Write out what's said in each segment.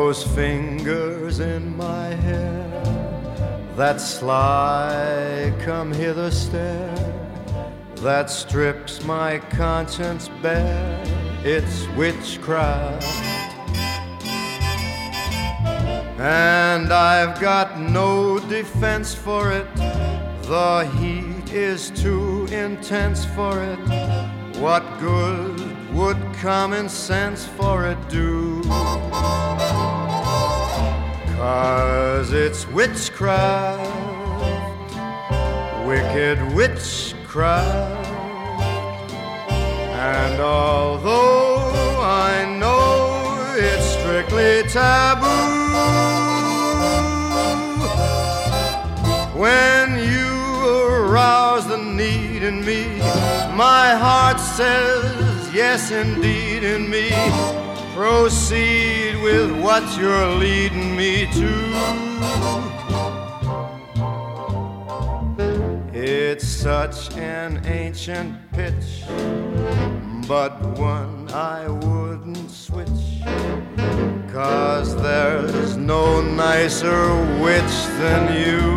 those fingers in my hair, that sly come hither stare, that strips my conscience bare, it's witchcraft. And I've got no defense for it, the heat is too intense for it. What good would common sense for it do? 'Cause it's witchcraft, wicked witchcraft. And although I know it's strictly taboo, when you arouse the need in me, my heart says yes indeed in me. Proceed with what you're leading me to. It's such an ancient pitch, but one I wouldn't switch, 'cause there's no nicer witch than you.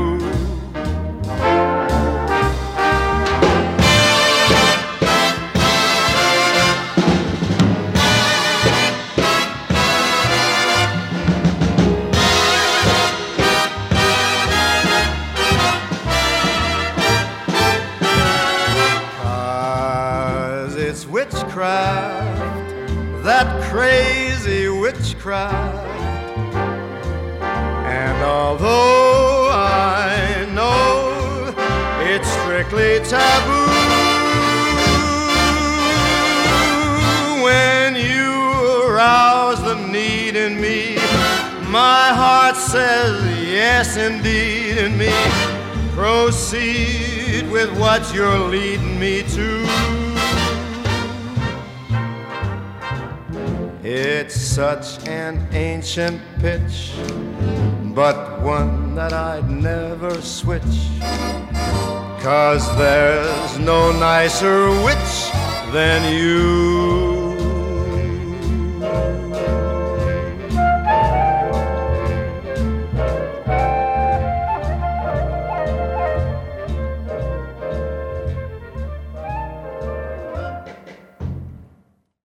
'Cause it's witchcraft, that crazy witchcraft. And although I know it's strictly taboo, when you arouse the need in me, my heart says yes indeed in me. Proceed with what you're leading me to. It's such an ancient pitch, but one that I'd never switch, 'cause there's no nicer witch than you.